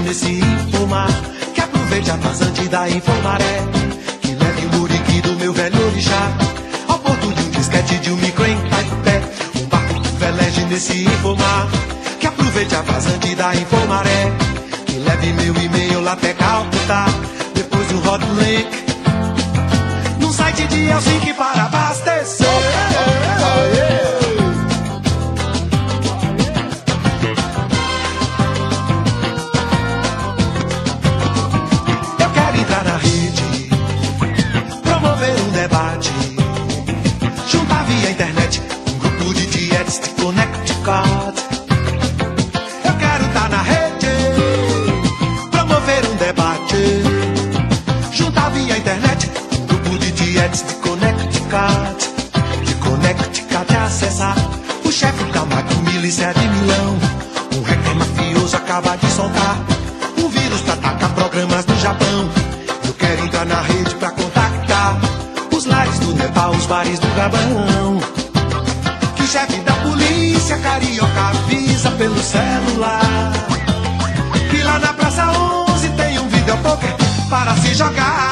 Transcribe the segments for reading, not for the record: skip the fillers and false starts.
nesse informar, que aproveite a vazante da Infomaré, que leve o muriqui do meu velho orixá ao porto de um disquete de um micro em Taipé. Um barco que veleje nesse informar, que aproveite a vazante da Infomaré, que leve meu e-mail lá até Calcutá, depois do hot link num site de Helsinki para abastecer. Eu quero entrar na rede, promover um debate, juntar via internet um grupo de tietes de Connecticut. Eu quero estar na rede, promover um debate, juntar via internet um grupo de tietes de Connecticut. De Connecticut acessar o chefe da milícia de Milão. Um hacker mafioso acaba de soltar um vírus pra atacar programas do Japão. Eu quero entrar na rede pra contactar os lares do Nepal, os bares do Gabão. Que o chefe da polícia carioca avisa pelo celular que lá na Praça 11 tem um videopoker para se jogar.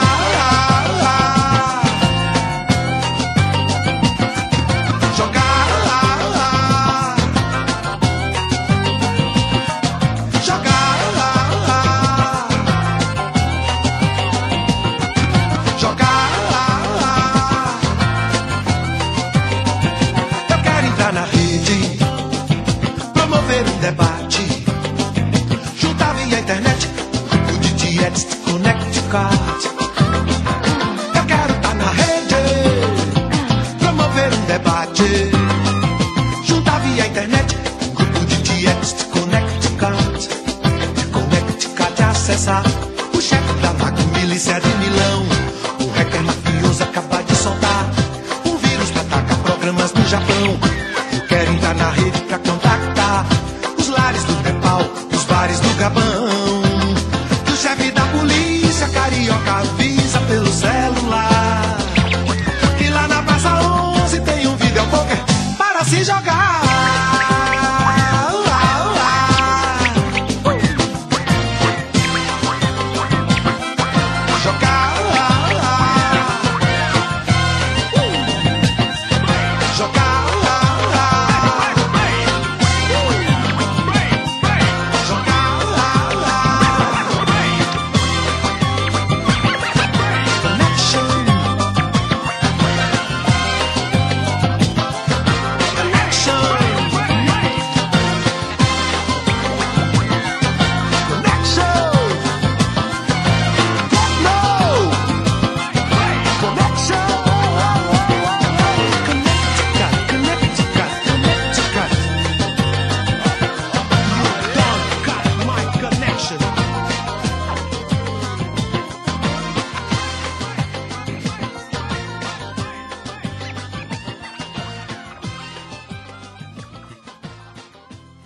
Na rede, promover um debate, juntar via internet um grupo de tietes de Connecticut. Eu quero estar na rede, promover um debate, juntar via internet um grupo de tietes de Connecticut. De Connecticut acessar o chefe da milícia de Milão. Um hacker mafioso acaba de soltar um vírus pra atacar programas no Japão. Quero entrar na rede pra contactar os lares do Nepal, os bares do Gabão. Que o chefe da polícia carioca avisa pelo celular que lá na Praça 11 tem um videopoker para se jogar.